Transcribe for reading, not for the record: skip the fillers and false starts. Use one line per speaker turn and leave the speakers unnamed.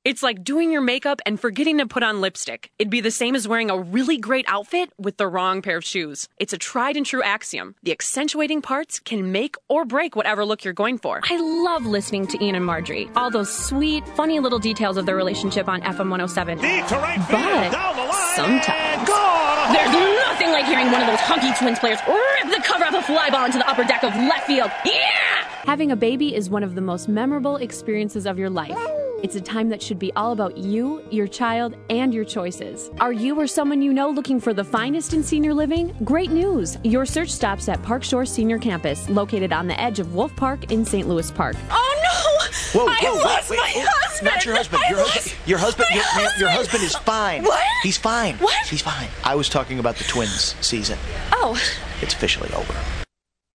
It's like doing your makeup and forgetting to put on lipstick. It'd be the same as wearing a really great outfit with the wrong pair of shoes. It's a tried and true axiom. The accentuating parts can make or break whatever look you're going for. I love listening to Ian and Marjorie. All those sweet, funny little details of their relationship on FM 107. But sometimes there's nothing like hearing one of those hunky Twins players rip the cover off a fly ball into the upper deck of left field. Yeah! Having a baby is one of the most memorable experiences of your life. It's a time that should be all about you, your child, and your choices. Are you or someone you know looking for the finest in senior living? Great news! Your search stops at Park Shore Senior Campus, located on the edge of Wolf Park in St. Louis Park. Oh no! I lost my husband!
Not your husband. Your husband is fine.
What?
He's fine.
What?
He's fine. I was talking about the Twins season.
Oh.
It's officially over.